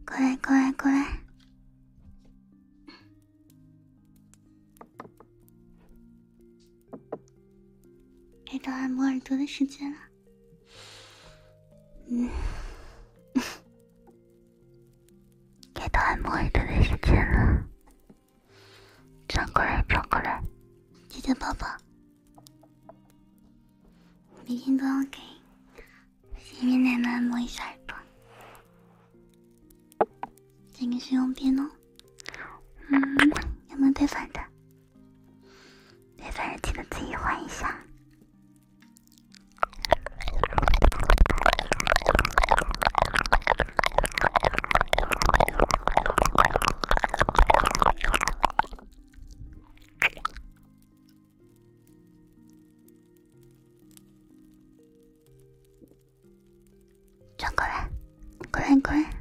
过来过来过来，该到按摩耳朵的时间了。该到按摩耳朵的时间了。转过来转过来，姐姐抱抱。每天都要给前面奶奶按摩一下耳朵。这个是用边哦。有没有对反的？对反的记得自己换一下。转过来，过来过来。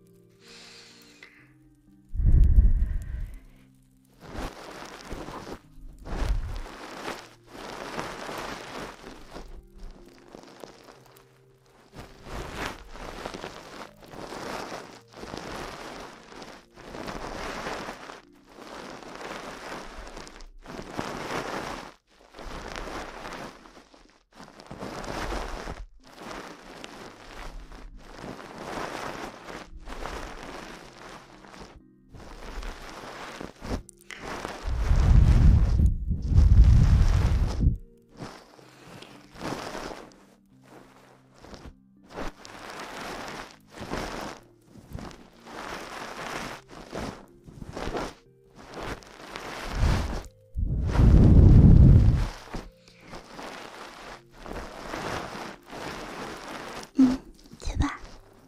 去吧。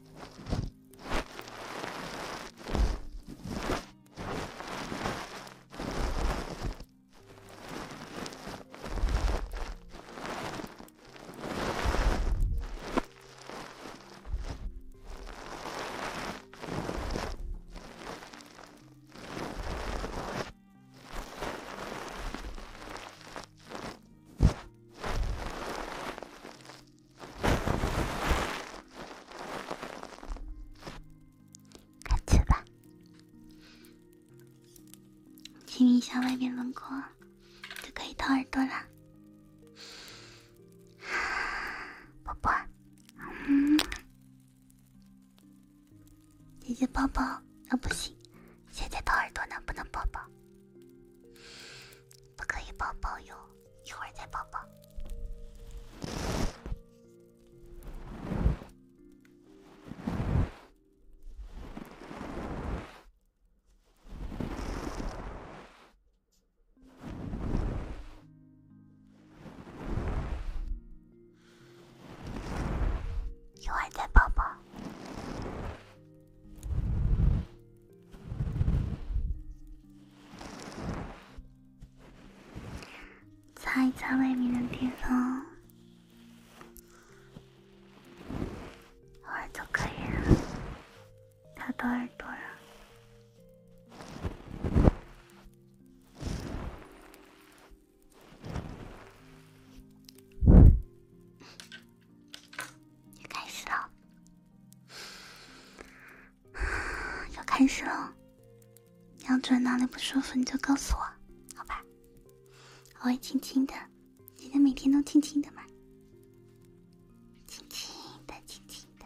去吧，亲一下外面轮廓，就可以掏耳朵了。宝宝，姐姐抱抱啊，不行，现在掏耳朵呢，不能抱抱，不可以抱抱哟，一会儿再抱抱。一会儿再抱抱。擦一擦外面的地方，一会儿就可以了。擦到耳朵了。开始了，要开始了。你要觉得哪里不舒服，你就告诉我，好吧？我会轻轻的，记得每天都轻轻的嘛，轻轻的，轻轻的。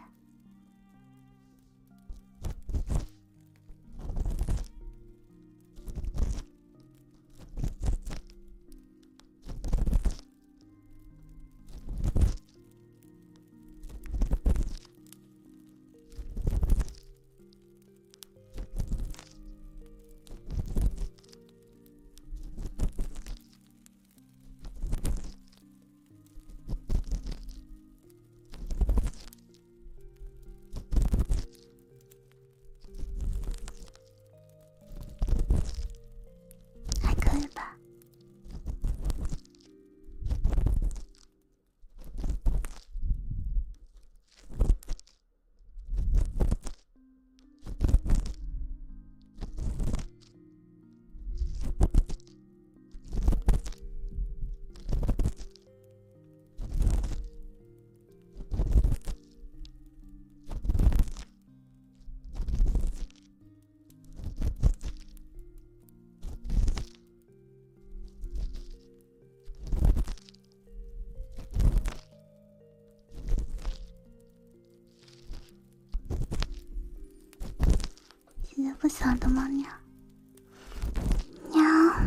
不晓得吗？鸟鸟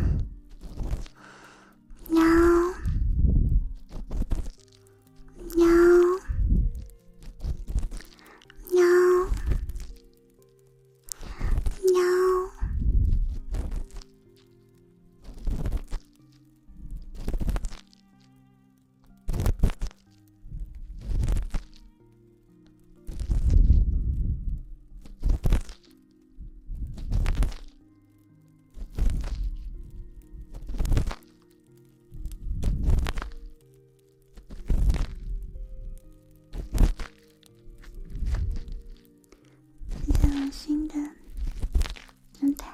鸟鸟鸟鸟。比较恶心的状态。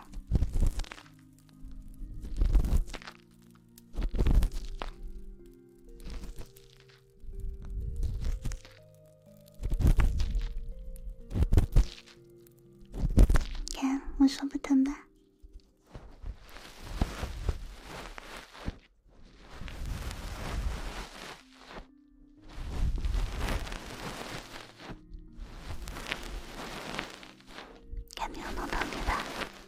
看我说不疼吧？看没有弄疼对吧？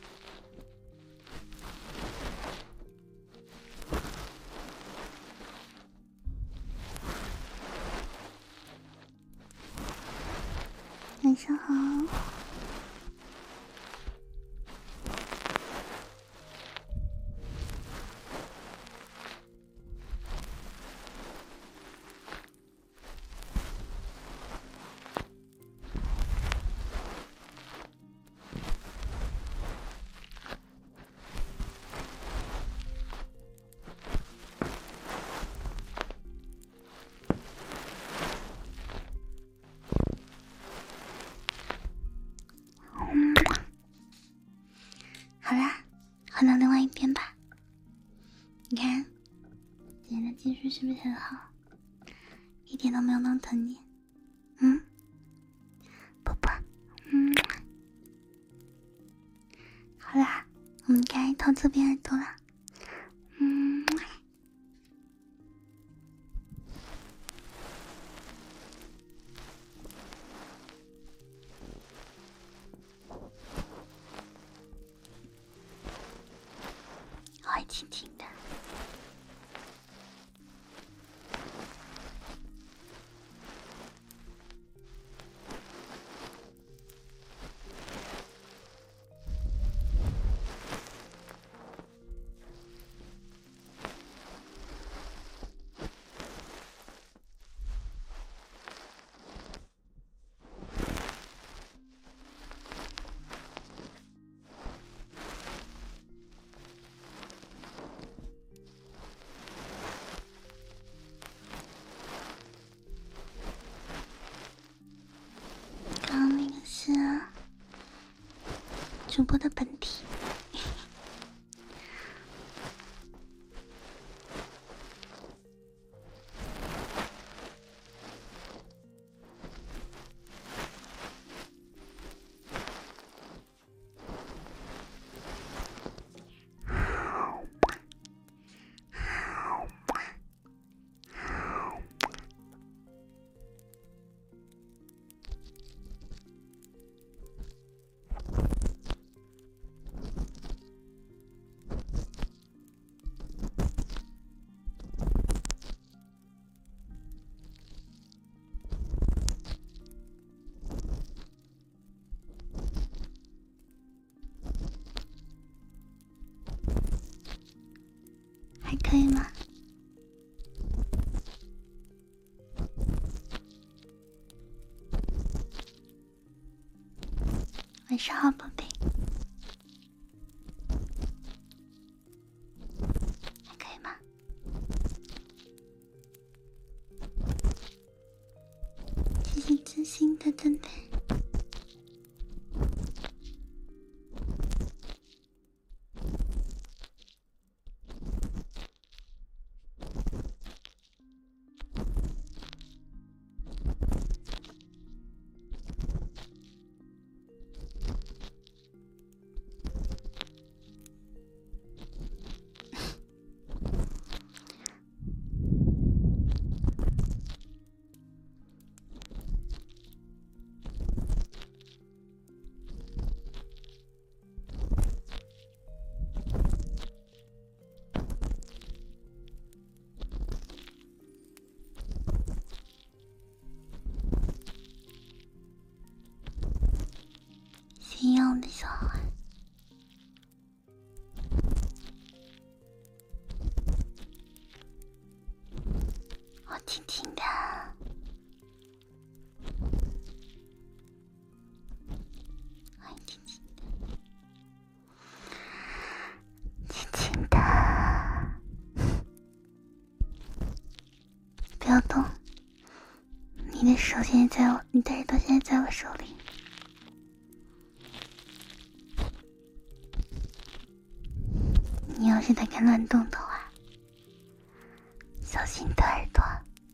晚上好。好啦，换到另外一边吧。你看，今天的技术是不是很好？一点都没有弄疼你。宝宝，好啦，我们该掏侧边耳朵了。我会轻轻的。刚刚那个是主播的本体。还可以吗？晚上好，宝贝。还可以吗？谢谢知心的准备。 呀，我的小孩。我听听的，我听听的，轻轻的，不要动。你的手现在在我，你的耳朵现在在我手里。你要是再敢乱动的话，小心你的耳朵。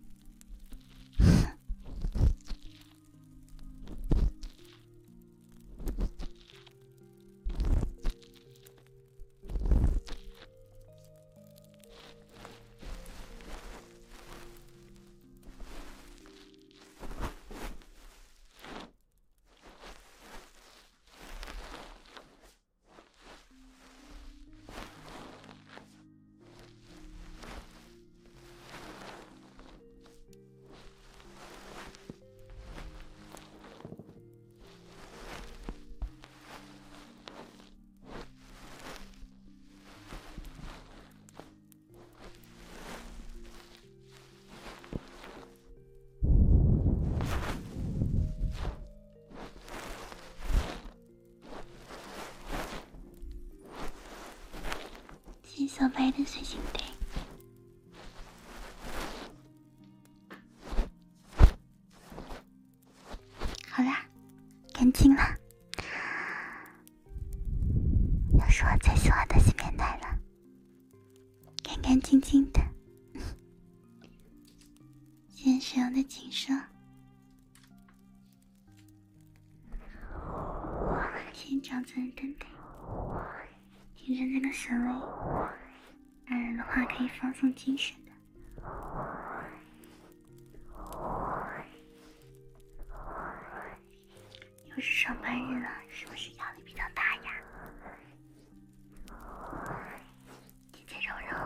谢谢小白的随行队。好啦，干净了，又是我最喜欢的洗面奶了，干干净净的。现在使用的轻奢，先长在等待，听着那个声音，爱人的话可以放松精神的。又是上班日了，是不是压力比较大呀？姐姐柔柔，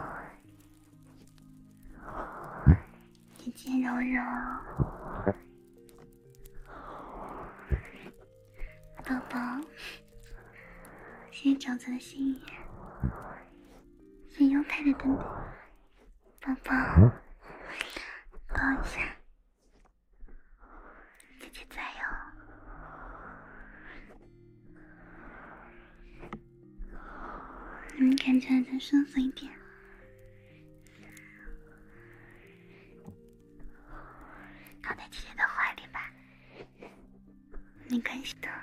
姐姐柔柔，宝宝，谢谢长子的心意，谢谢优太的等待，宝宝，抱一下，姐姐加油。你们感觉再舒服一点，靠在姐姐的怀里吧，没关系的。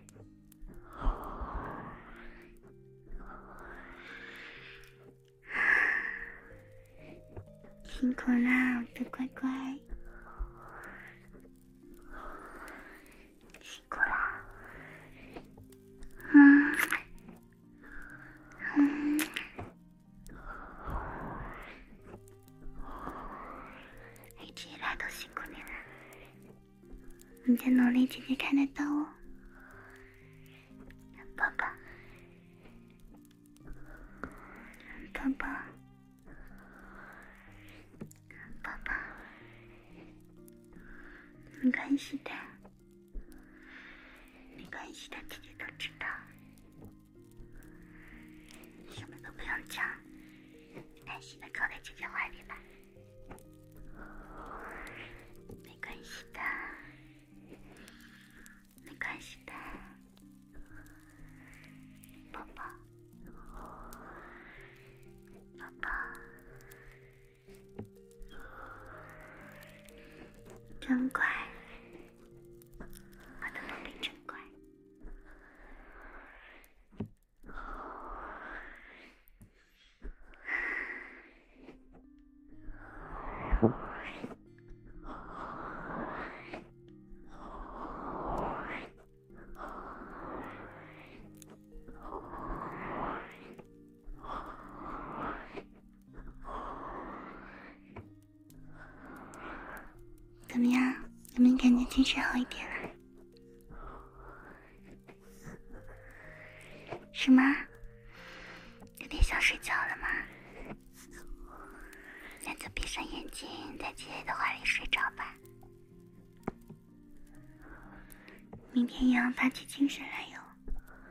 辛苦啦，我的乖乖，辛苦啦。一直以来都辛苦你了，你的努力姐姐看得到哦，宝宝，宝宝，宝宝，没关系的，没关系的，姐姐都知道，什么都不用讲，安心的靠在姐姐怀里吧，没关系的，没关系的，宝宝，宝宝，真乖，我的宝贝真乖。怎么样？有没有感觉精神好一点了？是吗？有点想睡觉了吗？那就闭上眼睛，在姐姐的怀里睡着吧。明天也要发起精神来哟。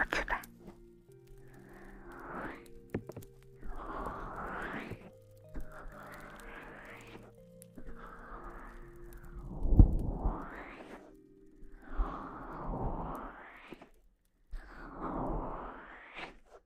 过去吧。